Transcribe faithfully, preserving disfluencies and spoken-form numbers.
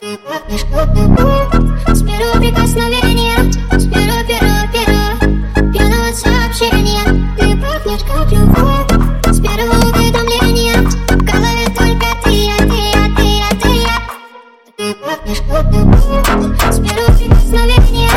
С первого прикосновения, с первого, первого, первого пьяного сообщения. Ты пахнешь как любовь. С первого уведомления в голове только ты, я, ты, я, ты, я, ты, я. Ты пахнешь как любовь. С первого прикосновения.